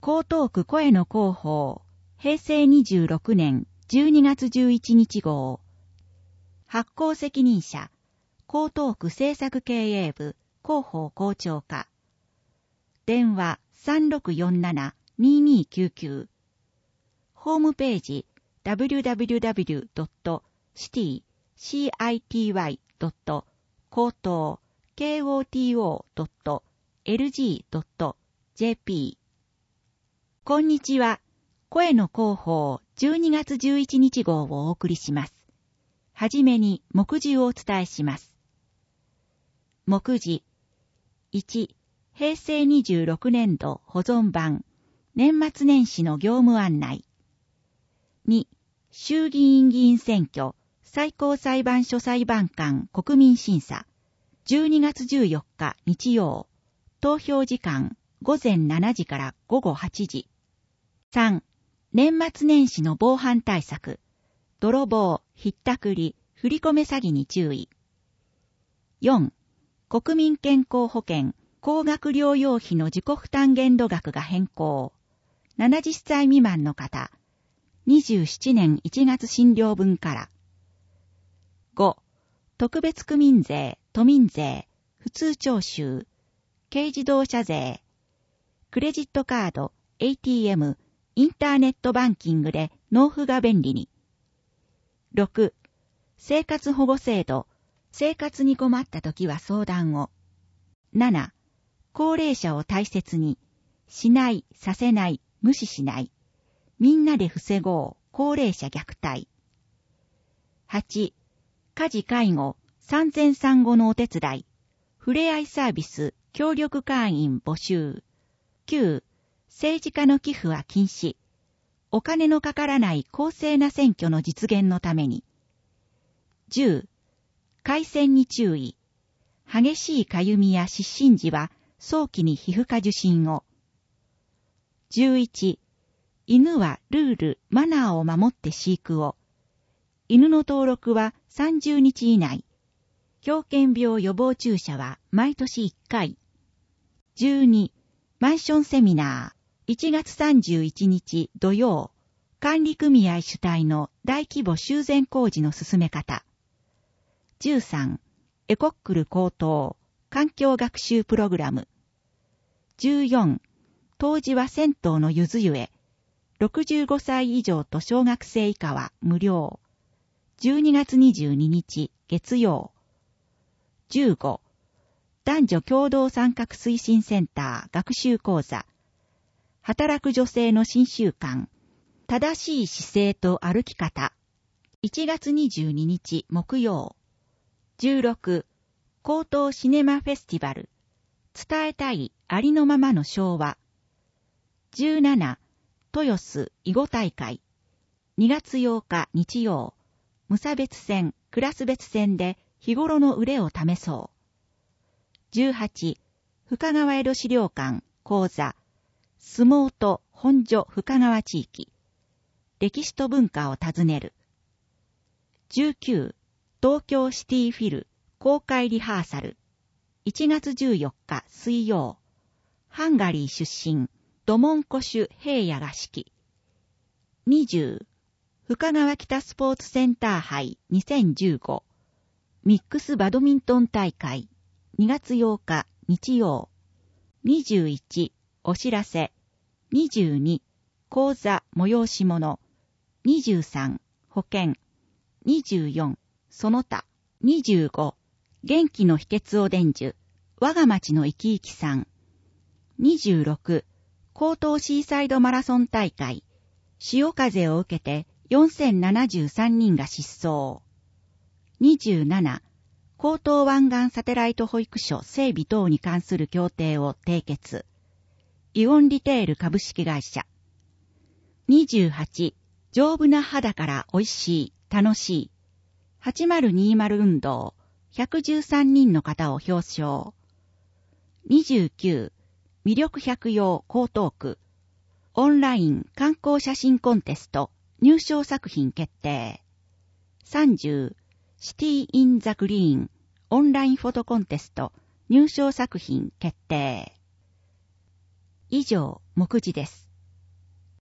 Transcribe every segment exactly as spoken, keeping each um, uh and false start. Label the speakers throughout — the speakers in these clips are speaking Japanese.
Speaker 1: 江東区声の広報、へいせいにじゅうろくねんじゅうにがつじゅういちにち号。発行責任者、江東区政策経営部、広報校長課。電話 さんろくよんななにーにーきゅうきゅう。ホームページ ダブリューダブリューダブリュードットシティドット高等 ケーオーティーオードットエルジードットジェーピー。こんにちは。声の広報じゅうにがつじゅういちにち号をお送りします。はじめに目次をお伝えします。目次いち、へいせいにじゅうろくねんど保存版年末年始の業務案内。に、衆議院議員選挙最高裁判所裁判官国民審査じゅうにがつじゅうよっか日曜。投票時間ごぜんしちじからごごはちじ。さん、年末年始の防犯対策。泥棒、ひったくり、振り込め詐欺に注意。よん、国民健康保険、高額療養費の自己負担限度額が変更。ななじゅっさい未満の方、にじゅうななねんいちがつ診療分から。ご、特別区民税、都民税、普通徴収、軽自動車税、クレジットカード、エーティーエム、インターネットバンキングで納付が便利に。ろく、生活保護制度、生活に困ったときは相談を。なな、高齢者を大切に、しない、させない、無視しない。みんなで防ごう、高齢者虐待。はち、家事介護、産前産後のお手伝い、ふれあいサービス、協力会員募集。きゅう、政治家の寄付は禁止。お金のかからない公正な選挙の実現のために。じゅう、回線に注意。激しいかゆみや湿疹時は早期に皮膚科受診を。じゅういち、犬はルール、マナーを守って飼育を。犬の登録はさんじゅうにち以内。狂犬病予防注射は毎年いっかい。じゅうに、マンションセミナー。いちがつさんじゅういちにち土曜。管理組合主体の大規模修繕工事の進め方。じゅうさん、エコックル高等。環境学習プログラム。じゅうよん、当時は銭湯のゆず湯へ。ろくじゅうごさい以上と小学生以下は無料。じゅうにがつにじゅうににち月曜。じゅうご、男女共同参画推進センター学習講座。働く女性の新習慣。正しい姿勢と歩き方。いちがつにじゅうににち木曜。じゅうろく、高等シネマフェスティバル。伝えたいありのままの昭和。じゅうなな、豊洲囲碁大会。にがつようか日曜。無差別戦、クラス別戦で日頃の腕を試そう。じゅうはち、深川江戸資料館講座。相撲と本所深川地域。歴史と文化を訪ねる。じゅうきゅう、東京シティフィル公開リハーサル。いちがつじゅうよっか水曜。ハンガリー出身、ドモンコシュ平野が指揮。にじゅう、深川北スポーツセンター杯にせんじゅうご。ミックスバドミントン大会。にがつようか日曜。にじゅういち、お知らせ。にじゅうに、講座催し物。にじゅうさん、保険。にじゅうよん、その他。にじゅうご、元気の秘訣を伝授。我が町の生き生きさん。にじゅうろく、江東シーサイドマラソン大会。潮風を受けてよんせんななじゅうさんにんが失踪。にじゅうなな、江東湾岸サテライト保育所整備等に関する協定を締結。イオンリテール株式会社。にじゅうはち、丈夫な肌から美味しい、楽しい。はちまるにまる運動、ひゃくじゅうさんにんの方を表彰。にじゅうきゅう、魅力百葉江東区。オンライン観光写真コンテスト、入賞作品決定。さんじゅう、シティインザグリーン、オンラインフォトコンテスト、入賞作品決定。以上、目次です。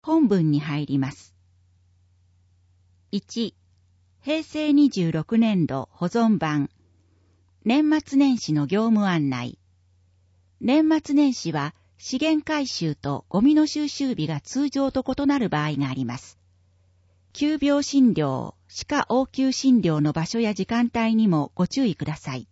Speaker 1: 本文に入ります。いち、へいせいにじゅうろくねんど保存版、年末年始の業務案内。年末年始は資源回収とゴミの収集日が通常と異なる場合があります。急病診療、歯科応急診療の場所や時間帯にもご注意ください。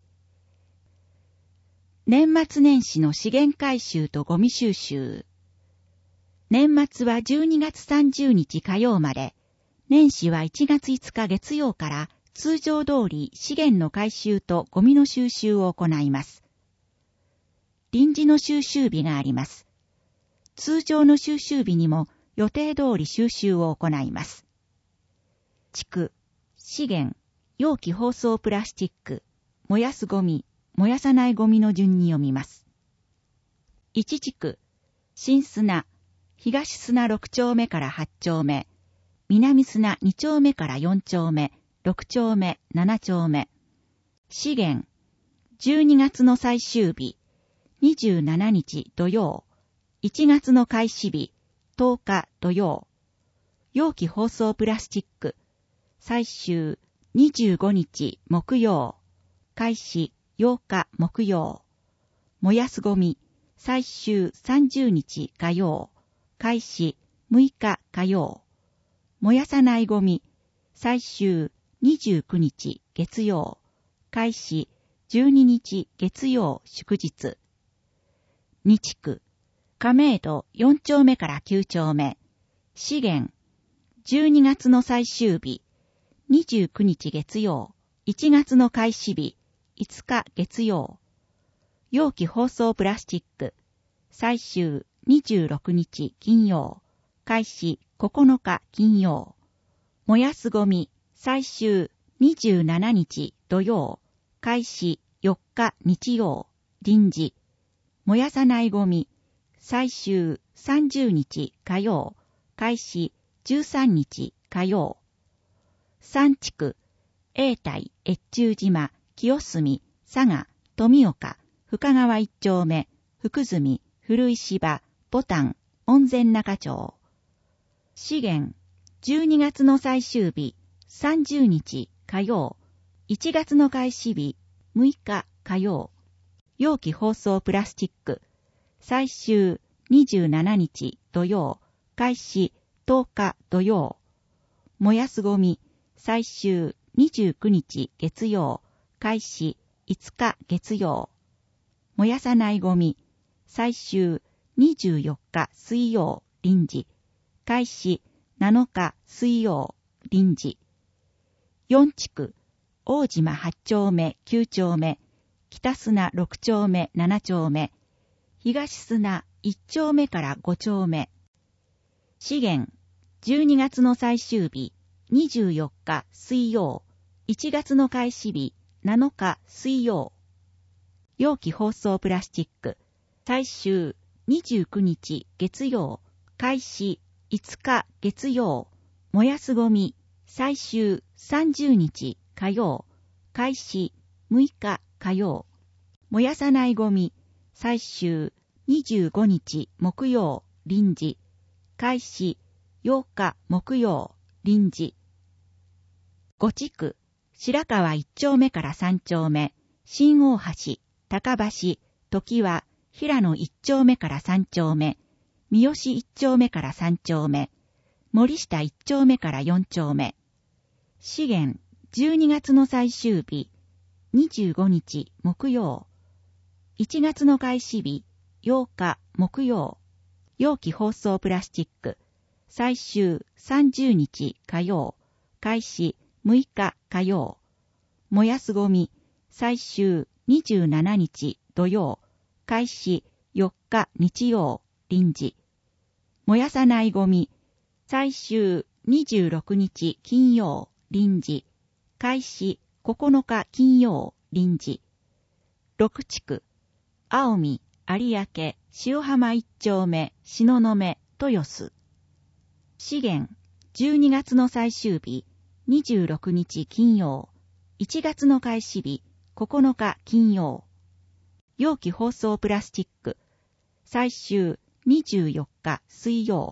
Speaker 1: 年末年始の資源回収とゴミ収集。年末はじゅうにがつさんじゅうにち火曜まで、年始はいちがついつか月曜から通常通り資源の回収とゴミの収集を行います。臨時の収集日があります。通常の収集日にも予定通り収集を行います。地区、資源、容器包装プラスチック、燃やすゴミ、燃やさないゴミの順に読みます。いち地区、新砂、東砂ろくちょうめからはちちょうめ、南砂にちょうめからよんちょうめ、ろくちょうめ、ななちょうめ。資源、じゅうにがつの最終日、にじゅうしちにち土曜、いちがつの開始日、とおか土曜。容器包装プラスチック、最終にじゅうごにち木曜、開始ようか木曜。燃やすゴミ、最終さんじゅうにち火曜、開始むいか火曜。燃やさないゴミ、最終にじゅうくにち月曜、開始じゅうににち月曜祝日。に地区、亀戸よんちょうめからきゅうちょうめ、資源、じゅうにがつの最終日、にじゅうくにち月曜、いちがつの開始日、いつか月曜。容器包装プラスチック、最終にじゅうろくにち金曜、開始ここのか金曜。燃やすゴミ、最終にじゅうしちにち土曜、開始よっか日曜、臨時。燃やさないゴミ、最終さんじゅうにち火曜、開始じゅうさんにち火曜。さん地区、永代、越中島、清澄、佐賀、富岡、深川一丁目、福住、古石芝、ボタン、温泉中町。資源、じゅうにがつの最終日、さんじゅうにち火曜、いちがつの開始日、むいか火曜。容器包装プラスチック、最終にじゅうしちにち土曜、開始とおか土曜。燃やすゴミ、最終にじゅうくにち月曜、開始いつか月曜。燃やさないゴミ、最終にじゅうよっか水曜、臨時。開始なのか水曜、臨時。よん地区、大島はちちょうめ、きゅうちょうめ、北砂ろくちょうめ、ななちょうめ、東砂いっちょうめからごちょうめ。資源、じゅうにがつの最終日、にじゅうよっか水曜、いちがつの開始日、なのか水曜。容器包装プラスチック、最終にじゅうくにち月曜、開始いつか月曜。燃やすゴミ、最終さんじゅうにち火曜、開始むいか火曜。燃やさないゴミ、最終にじゅうごにち木曜、臨時。開始ようか木曜、臨時。ご地区、白川いっちょうめからさんちょうめ、新大橋、高橋、時は、平野いっちょうめからさんちょうめ、三好いっちょうめからさんちょうめ、森下いっちょうめからよんちょうめ。資源、じゅうにがつの最終日、にじゅうごにち木曜。いちがつの開始日、ようか木曜。容器包装プラスチック、最終さんじゅうにち火曜。開始むいか火曜。燃やすゴミ、最終にじゅうしちにち土曜。開始よっか日曜、臨時。燃やさないゴミ、最終にじゅうろくにち金曜、臨時。開始ここのか金曜、臨時。ろく地区、青海、有明、塩浜一丁目、東雲、豊洲。資源、じゅうにがつの最終日、にじゅうろくにち金曜、いちがつの開始日、ここのか金曜。容器包装プラスチック、最終にじゅうよっか水曜、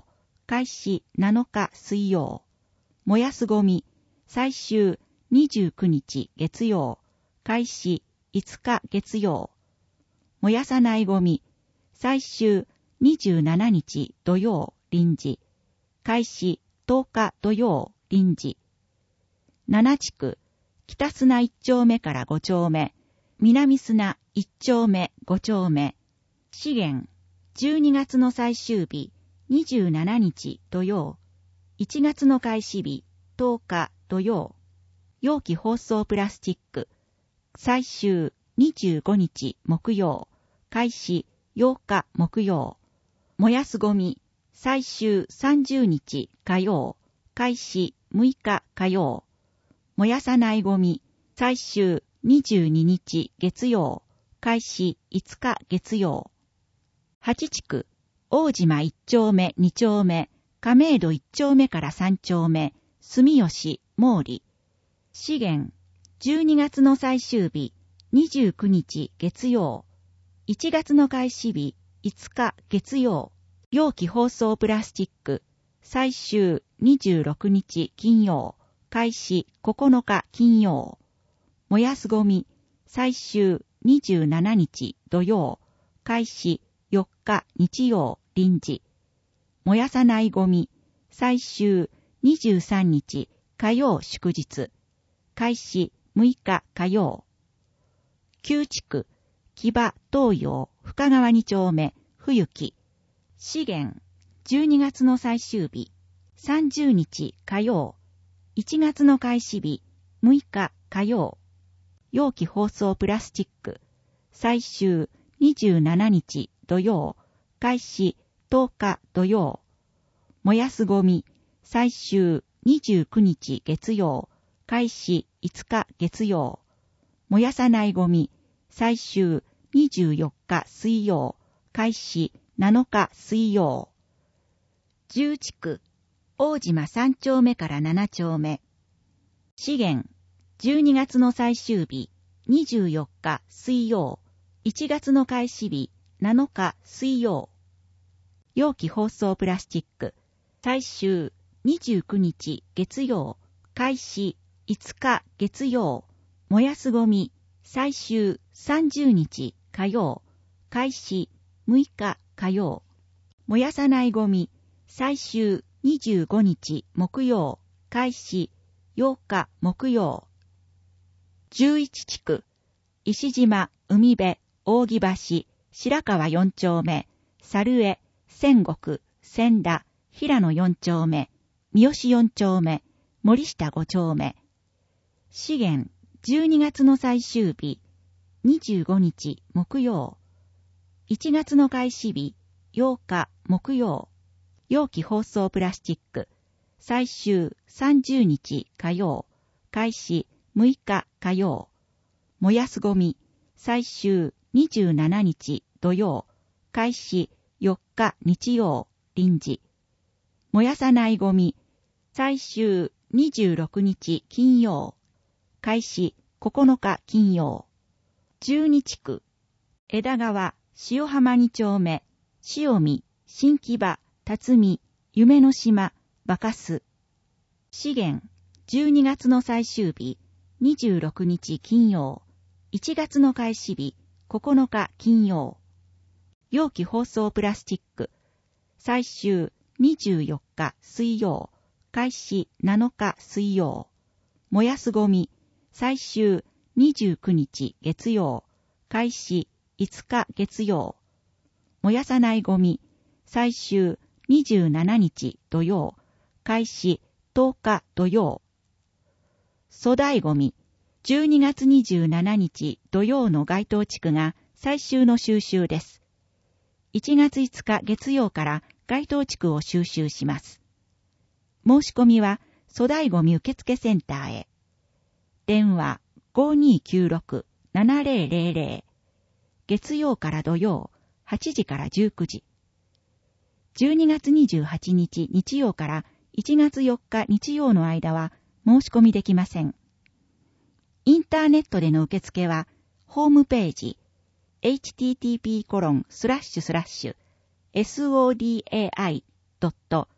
Speaker 1: 開始なのか水曜。燃やすゴミ、最終にじゅうくにち月曜。開始いつか月曜。燃やさないゴミ、最終にじゅうしちにち土曜臨時。開始とおか土曜臨時。なな地区、北砂いっ丁目からご丁目、南砂いっ丁目ご丁目。資源、じゅうにがつの最終日、にじゅうしちにち土曜。いちがつの開始日、とおか土曜。容器包装プラスチック、最終にじゅうごにち木曜。開始ようか木曜。燃やすゴミ、最終さんじゅうにち火曜。開始むいか火曜。燃やさないゴミ、最終にじゅうににち月曜。開始いつか月曜。はち地区、大島いっ丁目に丁目、亀戸いっ丁目からさん丁目、住吉、毛利。資源、じゅうにがつの最終日、にじゅうくにち月曜。いちがつの開始日、いつか月曜。容器包装プラスチック、最終にじゅうろくにち金曜。開始ここのか金曜。燃やすゴミ、最終にじゅうしちにち土曜。開始よっか日曜臨時。燃やさないゴミ、最終にじゅうさんにち火曜祝日。開始むいか火曜。きゅう地区、木場東洋深川に丁目冬木。資源、じゅうにがつの最終日、さんじゅうにち火曜。いちがつの開始日、むいか火曜。容器包装プラスチック、最終にじゅうしちにち土曜。開始とおか土曜。燃やすゴミ、最終にじゅうくにち月曜。開始いつか月曜。燃やさないゴミ、最終にじゅうよっか水曜。開始なのか水曜。じゅう地区、大島さん丁目からなな丁目。資源、じゅうにがつの最終日、にじゅうよっか水曜。いちがつの開始日、なのか水曜。容器包装プラスチック、最終にじゅうくにち月曜。開始いつか月曜。燃やすゴミ、最終さんじゅうにち火曜。開始むいか火曜。燃やさないゴミ、最終にじゅうごにち木曜。開始ようか木曜。じゅういち地区、石島、海辺、扇橋、白川よん丁目、猿江、仙石、千田、平野よん丁目、三好よん丁目、森下ご丁目。資源、じゅうにがつの最終日、にじゅうごにち木曜。いちがつの開始日、ようか木曜。容器包装プラスチック、最終さんじゅうにち火曜。開始むいか火曜。燃やすゴミ、最終にじゅうしちにち土曜。開始よっか日曜臨時。燃やさないゴミ、最終にじゅうろくにち金曜。開始ここのか金曜。じゅうに地区、枝川、塩浜に丁目、塩見、新木場、辰巳、夢の島、バカス。資源、じゅうにがつの最終日、にじゅうろくにち金曜。いちがつの開始日、ここのか金曜。容器包装プラスチック、最終にじゅうよっか水曜。開始なのか水曜。燃やすゴミ、最終にじゅうくにち月曜。開始いつか月曜。燃やさないゴミ、最終にじゅうしちにち土曜。開始とおか土曜。粗大ゴミ、じゅうにがつにじゅうしちにち土曜の該当地区が最終の収集です。いちがついつか月曜から該当地区を収集します。申し込みは粗大ゴミ受付センターへ。電話 ごにーきゅうろくななぜろぜろぜろ。月曜から土曜はちじからじゅうくじ。じゅうにがつにじゅうはちにち日曜からいちがつよっか日曜の間は申し込みできません。インターネットでの受付はホームページ エイチティーティーピーコロンスラッシュスラッシュエスオーディーエーアイドット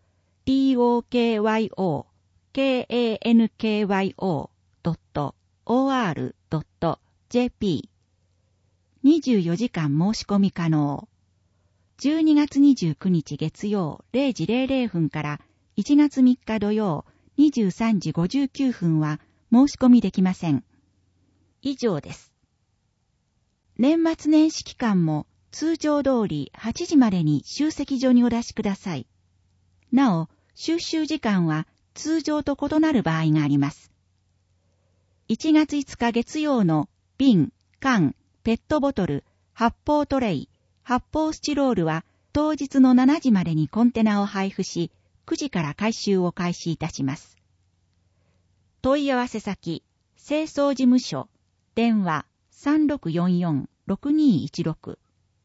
Speaker 1: トーキョカンキョ ドット オーアール ドット ジェーピー にじゅうよじかん申し込み可能。じゅうにがつにじゅうくにち月曜れいじれいれいふんからいちがつみっか土曜にじゅうさんじごじゅうきゅうふんは申し込みできません。以上です。年末年始期間も通常通りはちじまでに集積所にお出しください。なお、収集時間は通常と異なる場合があります。いちがついつか月曜の瓶、缶、ペットボトル、発泡トレイ、発泡スチロールは当日のしちじまでにコンテナを配布し、くじから回収を開始いたします。問い合わせ先、清掃事務所、電話 さんろくよんよん ろくにいちろく。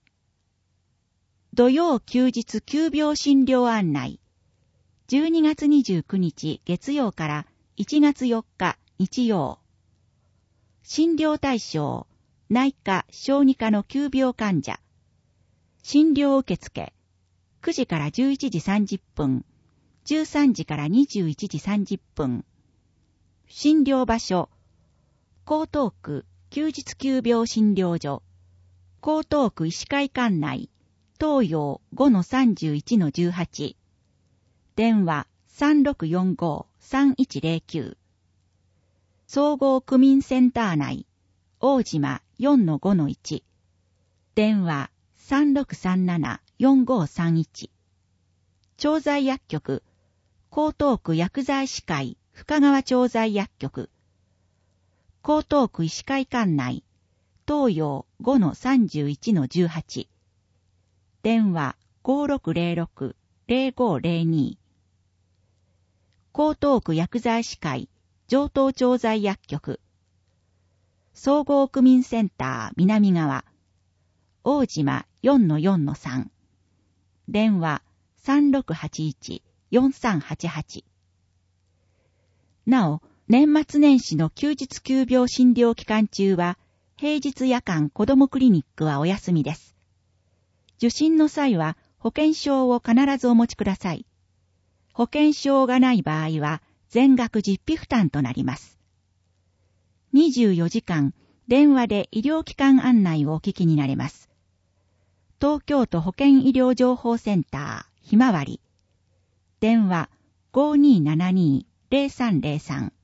Speaker 1: 土曜休日急病診療案内。じゅうにがつにじゅうくにち月曜からいちがつよっか日曜。診療対象、内科・小児科の急病患者。診療受付、くじからじゅういちじさんじゅっぷん、じゅうさんじからにじゅういちじさんじゅっぷん。診療場所、江東区休日急病診療所、江東区医師会館内、東洋 ごのさんじゅういちのじゅうはち。電話 さんろくよんご さんいちゼロきゅう。総合区民センター内、大島 よんのごのいち。電話 さんろくさんなな よんごさんいち。調剤薬局、江東区薬剤師会深川調剤薬局。江東区医師会館内、東洋 ごのさんじゅういちのじゅうはち。電話 ごろくゼロろく ゼロごゼロに。江東区薬剤師会上東調剤薬局。総合区民センター南側、大島 よんのよんのさん。電話 さんろくはちいち よんさんはちはち。なお、年末年始の休日急病診療期間中は、平日夜間子どもクリニックはお休みです。受診の際は保険証を必ずお持ちください。保険証がない場合は全額実費負担となります。にじゅうよじかん電話で医療機関案内をお聞きになれます。東京都保健医療情報センターひまわり。電話 ごにーななにー ゼロさんゼロさん。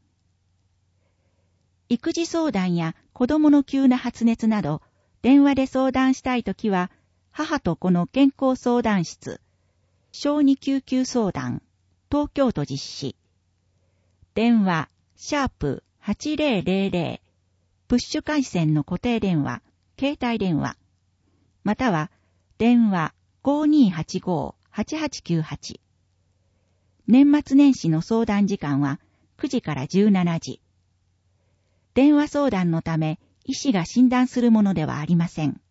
Speaker 1: 育児相談や子供の急な発熱など、電話で相談したいときは、母と子の健康相談室、小児救急相談、東京都実施。電話、シャープはちゼロゼロゼロ、プッシュ回線の固定電話、携帯電話、または、電話 ごにーはちご はちはちきゅうはち。年末年始の相談時間はくじからじゅうしちじ。電話相談のため、医師が診断するものではありません。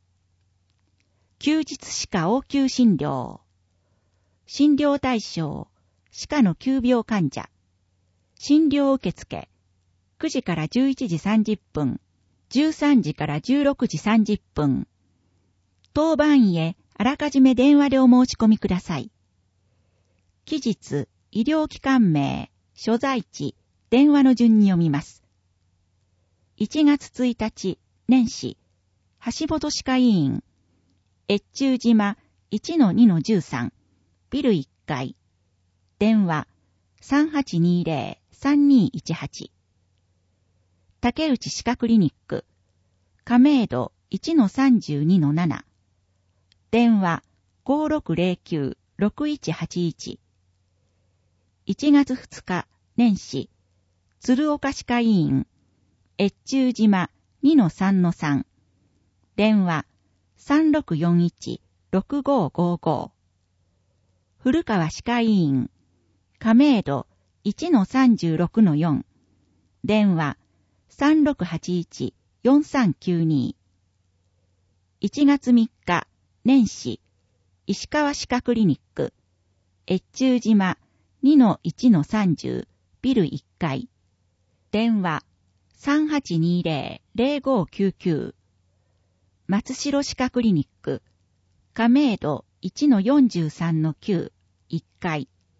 Speaker 1: 休日歯科応急診療。診療対象、歯科の急病患者。診療受付、くじからじゅういちじさんじゅっぷん、じゅうさんじからじゅうろくじさんじゅっぷん。当番医へあらかじめ電話でお申し込みください。期日、医療機関名、所在地、電話の順に読みます。いちがつついたち、年始、橋本歯科医院、越中島 いちのにのじゅうさん、ビルいっかい、電話 さんはちにゼロ さんにいちはち。竹内歯科クリニック、亀戸 いちのさんじゅうにのなな、電話 ごろくゼロきゅう ろくいちはちいち。いちがつふつか、年始、鶴岡歯科医院、越中島 にのさんのさん、電話 さんろくよんいち ろくごごご。古川歯科医院、亀戸 いちのさんじゅうろくのよん、電話 さんろくはちいち よんさんきゅうに。いちがつみっか、年始、石川歯科クリニック、越中島 にのいちのさんじゅう、ビルいっかい、電話 さんはちにゼロ ゼロごきゅうきゅう。松代歯科クリニック、亀戸 いちのよんじゅうさんのきゅう、いっかい、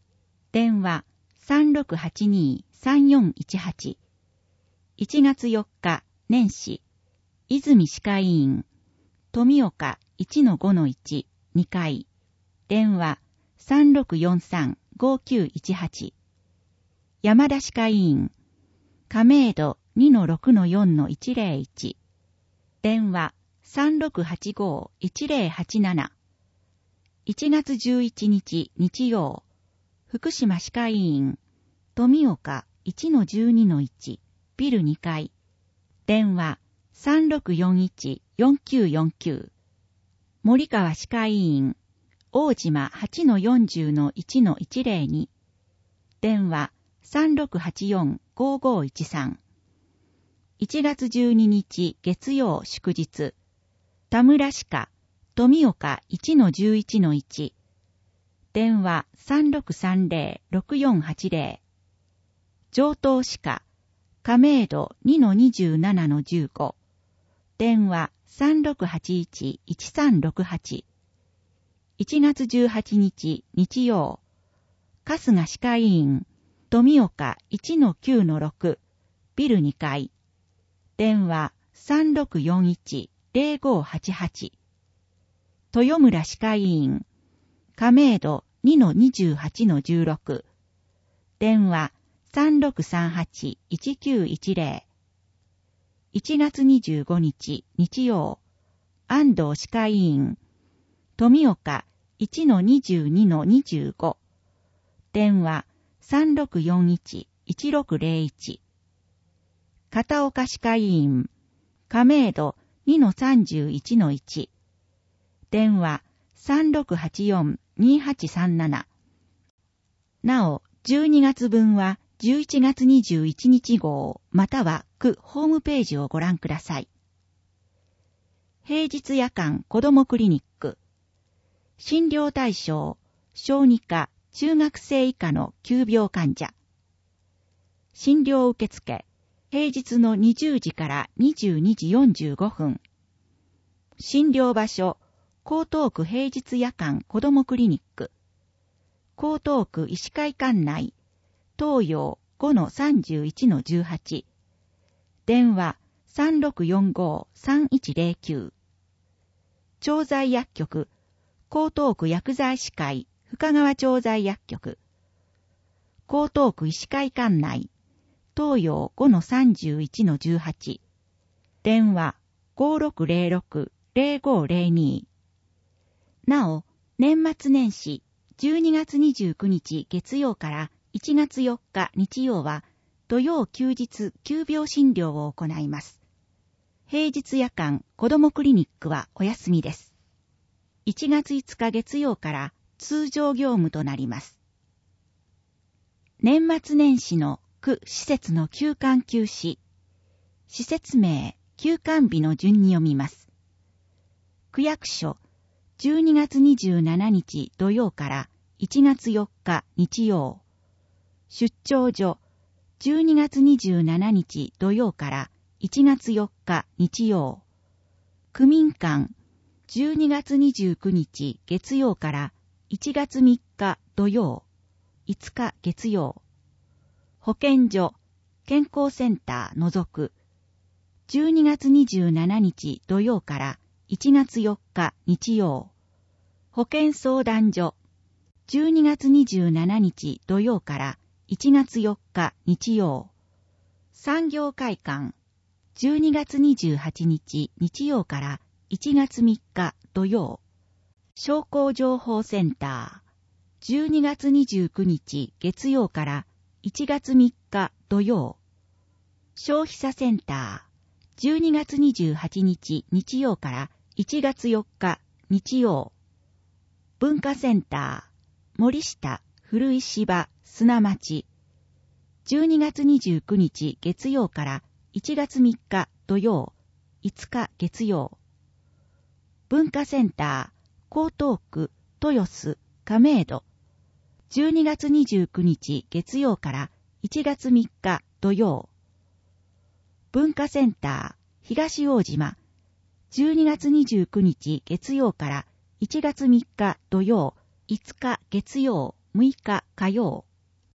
Speaker 1: 電話 さんろくはちにーさんよんいちはち。いちがつよっか、年始、泉歯科医院、富岡 いちのごのいち、にかい、電話 さんろくよんさんごきゅういちはち。山田歯科医院、亀戸 にのろくのよんのいちぜろいち、電話 さんろくはちごいちぜろはちなな。いちがつじゅういちにち日曜、福島歯科医院、富岡 いちのじゅうにのいち、ビルにかい、電話 さんろくよんいちよんきゅうよんきゅう。森川歯科医院、大島 はちのよんじゅうのいちのいちぜろに、電話 さんろくはちよんごごいちさん。いちがつじゅうににち月曜祝日、田村歯科、富岡 いちのじゅういちのいち、電話 さんろくさんぜろろくよんはちぜろ。上東歯科、亀戸 にのにじゅうななのじゅうご、電話 さんろくはちいちいちさんろくはち。いちがつじゅうはちにち日曜、春日歯科医院、富岡 いちのきゅうのろく、ビルにかい、電話 さんろくよんいちぜろごはちはち。豊村歯科医院、亀戸 にのにじゅうはちのじゅうろく、電話 さんろくさんはちいちきゅういちぜろ。いちがつにじゅうごにち日曜、安藤歯科医院、富岡 いちのにじゅうにのにじゅうご、電話 さんろくよんいちいちろくぜろいち。片岡歯科医院、亀戸 にのさんじゅういちのいち、電話 さんろくはちよんにはちさんなな。なお、じゅうにがつぶんはじゅういちがつにじゅういちにち号または区ホームページをご覧ください。平日夜間子どもクリニック、診療対象、小児科、中学生以下の急病患者。診療受付、平日のにじゅうじからにじゅうにじよんじゅうごふん。診療場所、江東区平日夜間子どもクリニック。江東区医師会館内、東洋 ごのさんじゅういちのじゅうはち。電話 さんろくよんごさんいちぜろきゅう。調剤薬局、江東区薬剤師会深川調剤薬局。江東区医師会館内、東洋 ごのさんじゅういちのじゅうはち。電話 ごろくぜろろくぜろごぜろに。なお、年末年始じゅうにがつにじゅうくにち月曜からいちがつよっか日曜は土曜休日急病診療を行います。平日夜間子どもクリニックはお休みです。いちがついつか月曜から通常業務となります。年末年始の区施設の休館休止。施設名、休館日の順に読みます。区役所、じゅうにがつにじゅうしちにち土曜からいちがつよっか日曜。出張所、じゅうにがつにじゅうしちにち土曜からいちがつよっか日曜。区民館、じゅうにがつにじゅうくにち月曜からいちがつみっか土曜。いつか月曜。保健所、健康センター除く。じゅうにがつにじゅうしちにち土曜からいちがつよっか日曜。保健相談所、じゅうにがつにじゅうしちにち土曜からいちがつよっか日曜。産業会館、じゅうにがつにじゅうはちにち日曜からいちがつみっか土曜。商工情報センター、じゅうにがつにじゅうくにち月曜からいちがつみっか土曜。消費者センター、じゅうにがつにじゅうはちにち日曜からいちがつよっか日曜。文化センター、森下、古石場、砂町。じゅうにがつにじゅうくにち月曜からいちがつみっか土曜、いつか月曜。文化センター、江東区、豊洲、亀戸。じゅうにがつにじゅうくにち月曜からいちがつみっか土曜。文化センター、東大島。じゅうにがつにじゅうくにち月曜からいちがつみっか土曜、いつか月曜、むいか火曜。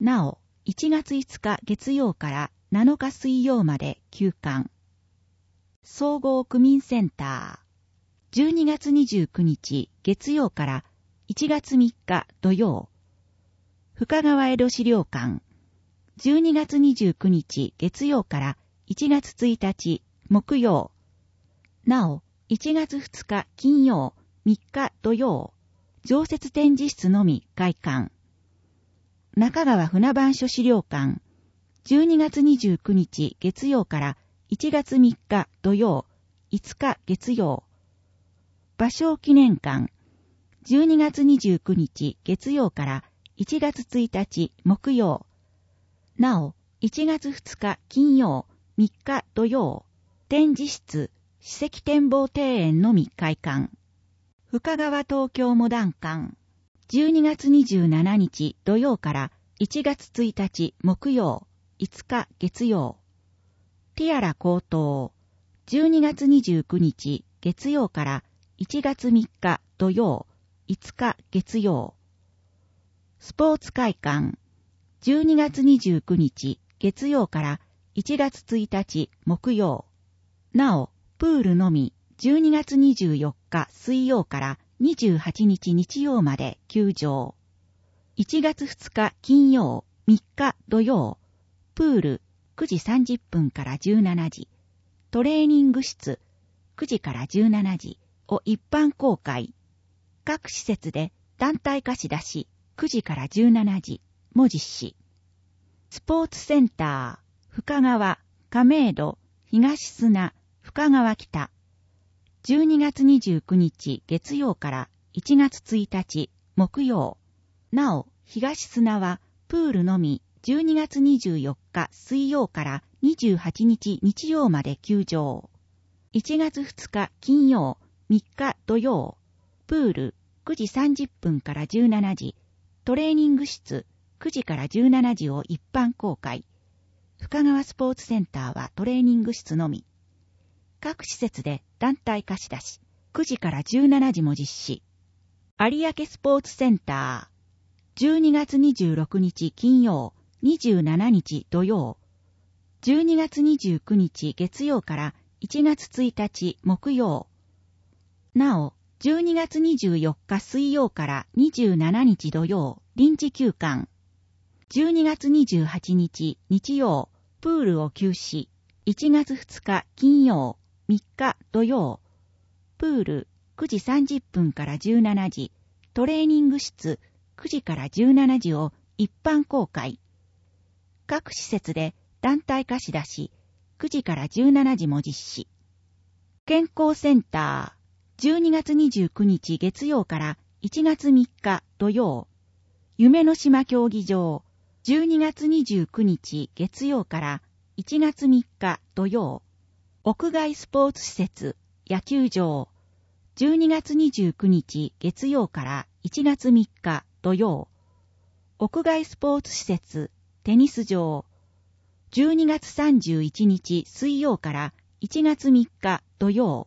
Speaker 1: なお、いちがついつか月曜からなのか水曜まで休館。総合区民センター。じゅうにがつにじゅうくにち月曜からいちがつみっか土曜。深川江戸資料館。じゅうにがつにじゅうくにち月曜からいちがつついたち木曜。なお、いちがつふつか金曜、みっか土曜。常設展示室のみ開館。中川船番所資料館。じゅうにがつにじゅうくにち月曜からいちがつみっか土曜、いつか月曜。芭蕉記念館。じゅうにがつにじゅうくにち月曜からいちがつついたち木曜。なお、いちがつふつか金曜、みっか土曜。展示室、史跡展望庭園のみ開館。深川東京モダン館。じゅうにがつにじゅうしちにち土曜からいちがつついたち木曜、いつか月曜。ティアラ高等。じゅうにがつにじゅうくにち月曜からいちがつみっか土曜、いつか月曜。スポーツ会館。じゅうにがつにじゅうくにち月曜からいちがつついたち木曜。なお、プールのみじゅうにがつにじゅうよっか水曜からにじゅうはちにち日曜まで休場。いちがつふつか金曜、みっか土曜。プールくじさんじゅっぷんからじゅうしちじ。トレーニング室くじからじゅうしちじを一般公開。各施設で団体貸し出しくじからじゅうしちじも実施。スポーツセンター、深川、亀戸、東砂、深川北。じゅうにがつにじゅうくにち月曜からいちがつついたち木曜。なお、東砂はプールのみじゅうにがつにじゅうよっか水曜からにじゅうはちにち日曜まで休場。いちがつふつか金曜、みっか土曜。プールくじさんじゅっぷんからじゅうしちじ。トレーニング室くじからじゅうしちじを一般公開。深川スポーツセンターはトレーニング室のみ。各施設で団体貸し出し、くじからじゅうしちじも実施。有明スポーツセンター。じゅうにがつにじゅうろくにち金曜、にじゅうしちにち土曜。じゅうにがつにじゅうくにち月曜からいちがつついたち木曜。なお、じゅうにがつにじゅうよっか水曜からにじゅうしちにち土曜、臨時休館。じゅうにがつにじゅうはちにち日曜、プールを休止。いちがつふつか金曜、みっか土曜。プールくじさんじゅっぷんからじゅうしちじ。トレーニング室くじからじゅうしちじを一般公開。各施設で団体貸し出し、くじからじゅうしちじも実施。健康センター。じゅうにがつにじゅうくにち月曜からいちがつみっか土曜。夢の島競技場。じゅうにがつにじゅうくにち月曜からいちがつみっか土曜。屋外スポーツ施設野球場。じゅうにがつにじゅうくにち月曜からいちがつみっか土曜。屋外スポーツ施設テニス場。じゅうにがつさんじゅういちにち水曜からいちがつみっか土曜。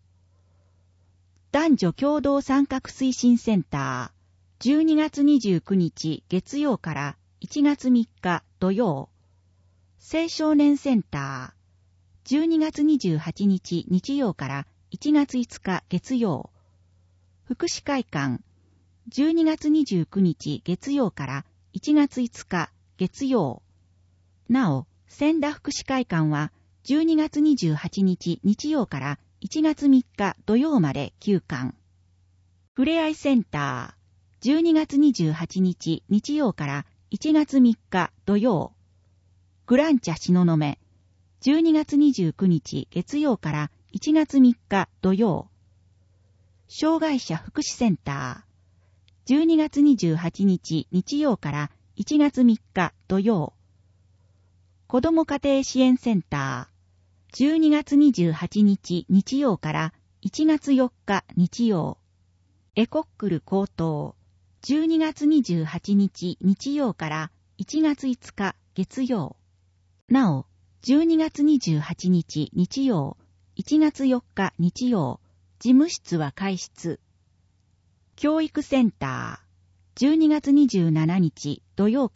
Speaker 1: 男女共同参画推進センター。じゅうにがつにじゅうくにち月曜からいちがつみっか土曜。青少年センター。じゅうにがつにじゅうはちにち日曜からいちがついつか月曜。福祉会館。じゅうにがつにじゅうくにち月曜からいちがついつか月曜。なお、千田福祉会館はじゅうにがつにじゅうはちにち日曜からいちがつみっか土曜まで休館。ふれあいセンター。じゅうにがつにじゅうはちにち日曜からいちがつみっか土曜。グランチャ東雲。じゅうにがつにじゅうくにち月曜からいちがつみっか土曜。障害者福祉センター。じゅうにがつにじゅうはちにち日曜からいちがつみっか土曜。子ども家庭支援センター。じゅうにがつにじゅうはちにち日曜からいちがつよっか日曜。エコックル高等。じゅうにがつにじゅうはちにち日曜からいちがついつか月曜。なお、じゅうにがつにじゅうはちにち日曜、いちがつよっか日曜、事務室は開室。教育センター。じゅうにがつにじゅうしちにち土曜から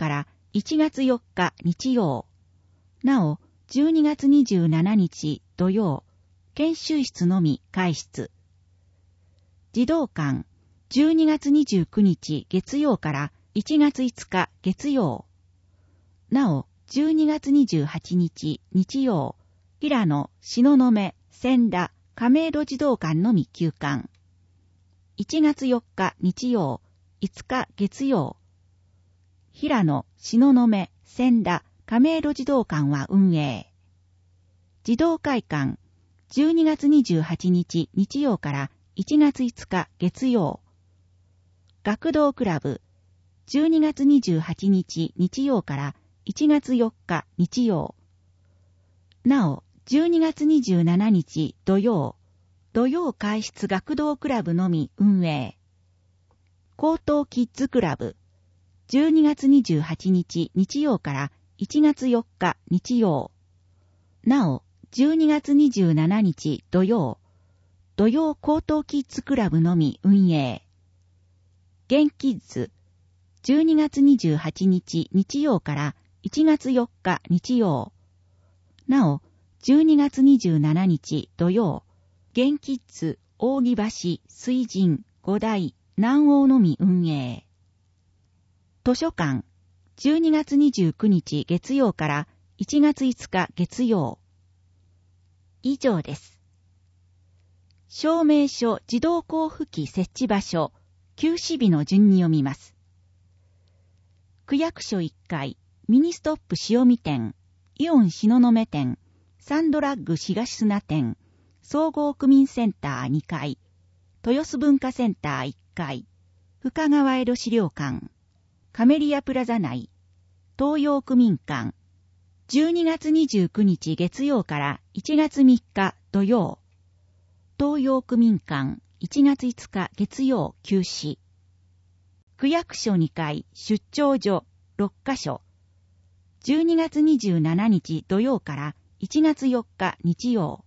Speaker 1: いちがつよっか日曜。なお、じゅうにがつにじゅうしちにち土曜、研修室のみ開室。児童館、じゅうにがつにじゅうくにち月曜からいちがついつか月曜。なお、じゅうにがつにじゅうはちにち日曜、平野、東雲、千田、亀戸児童館のみ休館。いちがつよっか日曜、いつか月曜。平野、東雲、千田、亀戸児童館は運営。児童会館、じゅうにがつにじゅうはちにち日曜からいちがついつか月曜。学童クラブ、じゅうにがつにじゅうはちにち日曜からいちがつよっか日曜。なお、じゅうにがつにじゅうしちにち土曜、土曜開室学童クラブのみ運営。高等キッズクラブ、じゅうにがつにじゅうはちにち日曜からいちがつよっか日曜。なお、じゅうにがつにじゅうしちにち土曜、土曜高等キッズクラブのみ運営。ゲンキッズ、じゅうにがつにじゅうはちにち日曜からいちがつよっか日曜。なお、じゅうにがつにじゅうしちにち土曜、ゲンキッズ、扇橋、水神、五大、南欧のみ運営。図書館、じゅうにがつにじゅうくにち月曜からいちがついつか月曜。以上です。証明書自動交付機設置場所、休止日の順に読みます。区役所いっかい、ミニストップ塩見店、イオン東雲店、サンドラッグ東砂店、総合区民センターにかい、豊洲文化センターいっかい、深川江戸資料館、カメリアプラザ内、東洋区民館、じゅうにがつにじゅうくにち月曜からいちがつみっか土曜、東洋区民館いちがついつか月曜休止。区役所にかい出張所ろっかしょ、じゅうにがつにじゅうしちにち土曜からいちがつよっか日曜。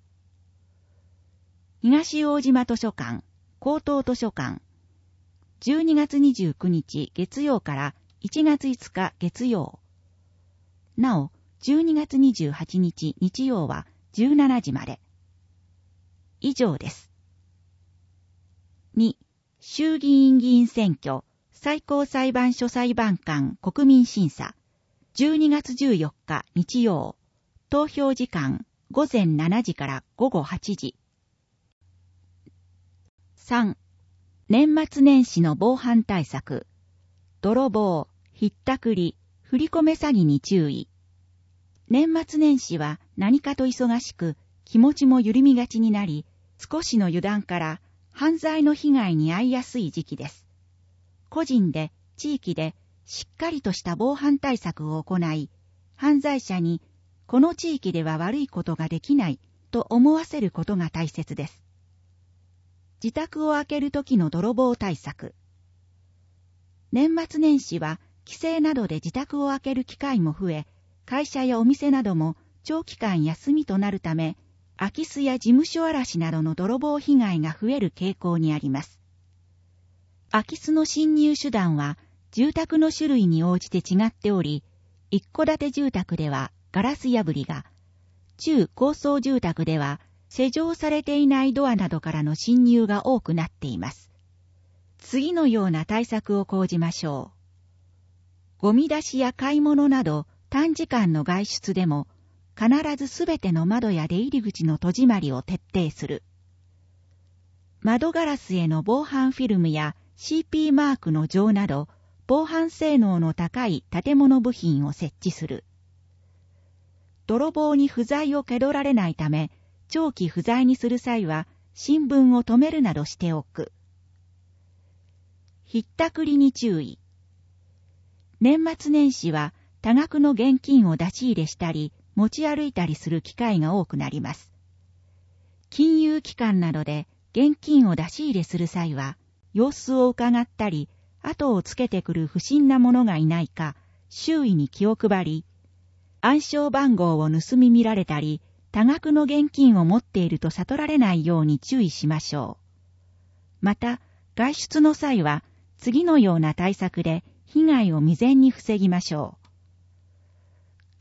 Speaker 1: 東大島図書館、高等図書館、じゅうにがつにじゅうくにち月曜からいちがついつか月曜。なお、じゅうにがつにじゅうはちにち日曜はじゅうしちじまで。以上です。に、衆議院議員選挙、最高裁判所裁判官国民審査、じゅうにがつじゅうよっか日曜、投票時間ごぜんしちじからごごはちじ。さん、年末年始の防犯対策、泥棒、ひったくり、振り込め詐欺に注意。年末年始は何かと忙しく、気持ちも緩みがちになり、少しの油断から犯罪の被害に遭いやすい時期です。個人で、地域でしっかりとした防犯対策を行い、犯罪者にこの地域では悪いことができないと思わせることが大切です。自宅を開けるときの泥棒対策。年末年始は帰省などで自宅を開ける機会も増え、会社やお店なども長期間休みとなるため、空き巣や事務所荒らしなどの泥棒被害が増える傾向にあります。空き巣の侵入手段は住宅の種類に応じて違っており、一戸建て住宅ではガラス破りが、中高層住宅では施錠されていないドアなどからの侵入が多くなっています。次のような対策を講じましょう。ゴミ出しや買い物など短時間の外出でも必ずすべての窓や出入り口の戸締まりを徹底する。窓ガラスへの防犯フィルムや シーピー マークの錠など防犯性能の高い建物部品を設置する。泥棒に不在を気取られないため、長期不在にする際は新聞を留めるなどしておく。ひったくりに注意。年末年始は多額の現金を出し入れしたり持ち歩いたりする機会が多くなります。金融機関などで現金を出し入れする際は様子を伺ったり、後をつけてくる不審な者がいないか周囲に気を配り、暗証番号を盗み見られたり、多額の現金を持っていると悟られないように注意しましょう。また、外出の際は次のような対策で被害を未然に防ぎましょう。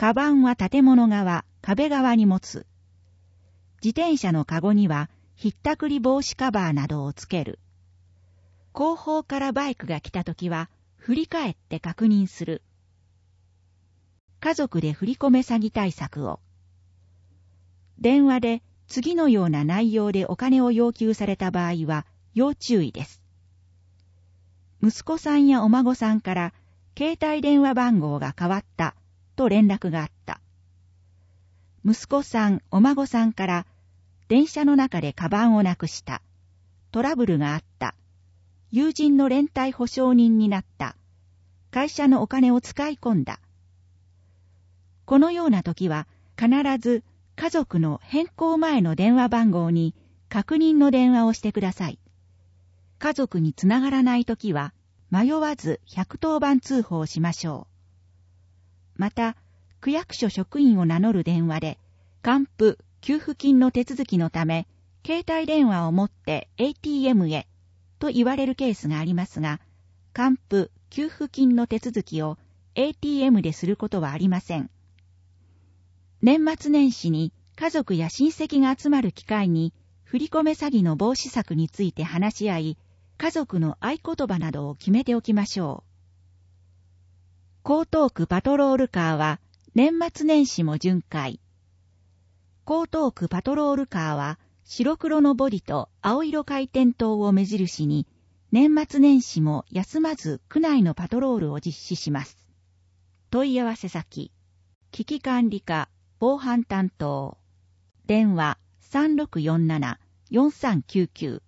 Speaker 1: カバンは建物側、壁側に持つ。自転車のカゴにはひったくり防止カバーなどをつける。後方からバイクが来たときは振り返って確認する。家族で振り込め詐欺対策を。電話で次のような内容でお金を要求された場合は要注意です。息子さんやお孫さんから携帯電話番号が変わったと連絡があった。息子さん、お孫さんから電車の中でカバンをなくした。トラブルがあった。友人の連帯保証人になった。会社のお金を使い込んだ。このような時は必ず家族の変更前の電話番号に確認の電話をしてください。家族につながらない時は迷わずひゃくとおばん通報しましょう。また、区役所職員を名乗る電話で、還付・給付金の手続きのため、携帯電話を持って エーティーエム へと言われるケースがありますが、還付・給付金の手続きを エーティーエム ですることはありません。年末年始に家族や親戚が集まる機会に、振り込め詐欺の防止策について話し合い、家族の合言葉などを決めておきましょう。江東区パトロールカーは年末年始も巡回。江東区パトロールカーは白黒のボディと青色回転灯を目印に年末年始も休まず区内のパトロールを実施します。問い合わせ先、危機管理課防犯担当。電話 さんろくよんなな よんさんきゅうきゅう。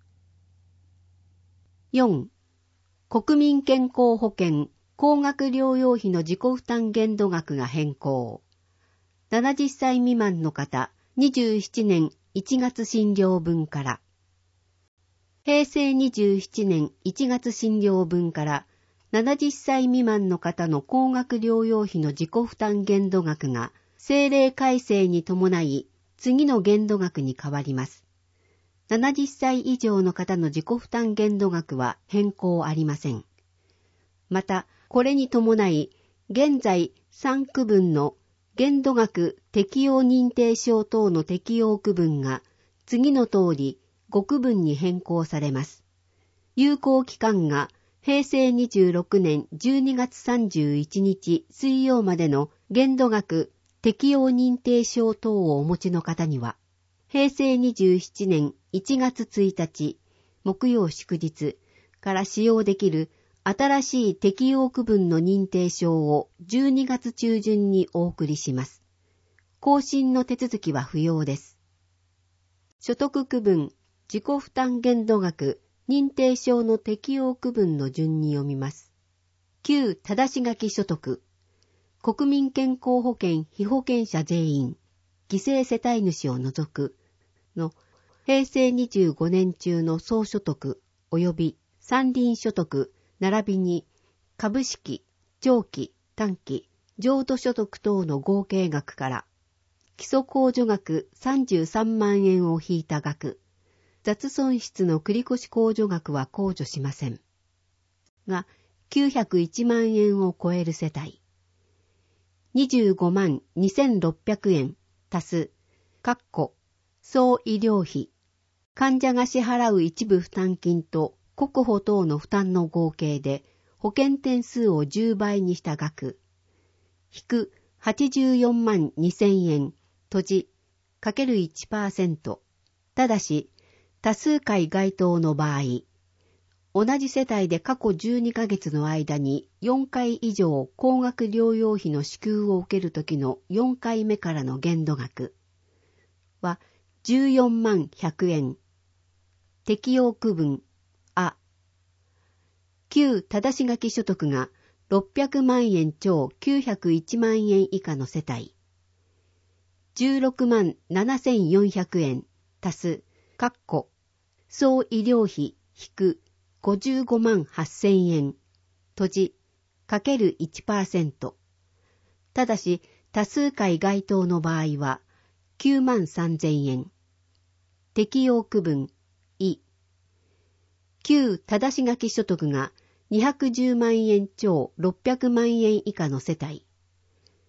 Speaker 2: よん. 国民健康保険高額療養費の自己負担限度額が変更。ななじゅっさい未満の方、にじゅうななねんいちがつ診療分から。平成にじゅうななねんいちがつ診療分から、ななじゅっさい未満の方の高額療養費の自己負担限度額が、政令改正に伴い、次の限度額に変わります。ななじゅっさい以上の方の自己負担限度額は変更ありません。また、これに伴い、現在さん区分の限度額適用認定証等の適用区分が次の通りご区分に変更されます。有効期間が平成にじゅうろくねんじゅうにがつさんじゅういちにち水曜までの限度額適用認定証等をお持ちの方には、平成にじゅうななねんいちがつついたち木曜祝日から使用できる新しい適用区分の認定証をじゅうにがつちゅうじゅんにお送りします。更新の手続きは不要です。所得区分、自己負担限度額、認定証の適用区分の順に読みます。旧ただし書き所得、国民健康保険被保険者全員、犠牲世帯主を除くの平成にじゅうごねん中の総所得及び山林所得並びに株式、長期、短期、譲渡所得等の合計額から基礎控除額さんじゅうさんまんえんを引いた額、雑損失の繰越控除額は控除しません。が、きゅうひゃくいちまんえんを超える世帯、にじゅうごまんにせんろっぴゃくえん足す、括弧、総医療費、患者が支払う一部負担金と国保等の負担の合計で保険点数をじゅうばいにした額、引くはちじゅうよんまんにせんえん、閉じ、かける いちパーセント。ただし、多数回該当の場合、同じ世帯で過去じゅうにかげつの間によんかい以上高額療養費の支給を受けるときのよんかいめからの限度額はじゅうよんまんひゃくえん。適用区分、あ。旧ただし書き所得がろっぴゃくまんえん超きゅうひゃくいちまんえん以下の世帯、じゅうろくまんななせんよんひゃくえん足す、括弧、総医療費引くごじゅうごまんはっせんえん、閉じ、かける いちパーセント。ただし、多数回該当の場合は、きゅうまんさんぜんえん。適用区分、い。旧ただし書き所得がにひゃくじゅうまんえん超ろっぴゃくまんえん以下の世帯、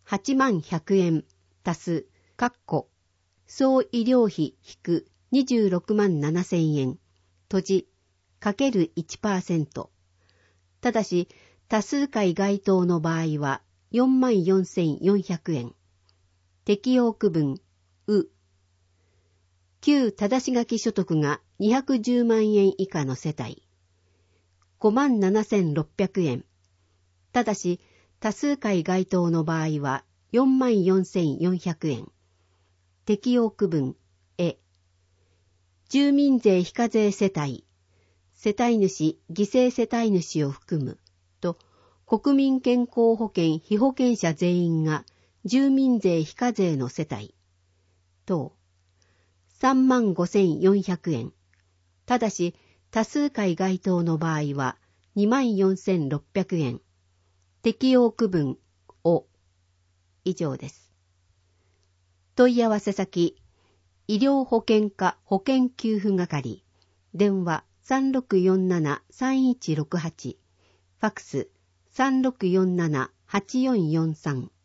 Speaker 2: はちまんひゃくえん足す、括弧、総医療費引くにじゅうろくまんななせんえん、閉じ、かける いちパーセント。ただし、多数回該当の場合はよんまんよんせんよんひゃくえん。適用区分、う。旧正し書き所得がにひゃくじゅうまんえん以下の世帯。ごまんななせんろっぴゃくえん。ただし、多数回該当の場合はよんまんよんせんよんひゃくえん。適用区分、え。住民税非課税世帯、世帯主、犠牲世帯主を含む、と、国民健康保険被保険者全員が住民税非課税の世帯、等、さんまんごせんよんひゃくえん。ただし、多数回該当の場合はにまんよんせんろっぴゃくえん。適用区分、お。以上です。問い合わせ先、医療保険課保険給付係、電話 さんろくよんななさんいちろくはち、ファクス さんろくよんななはちよんよんさん。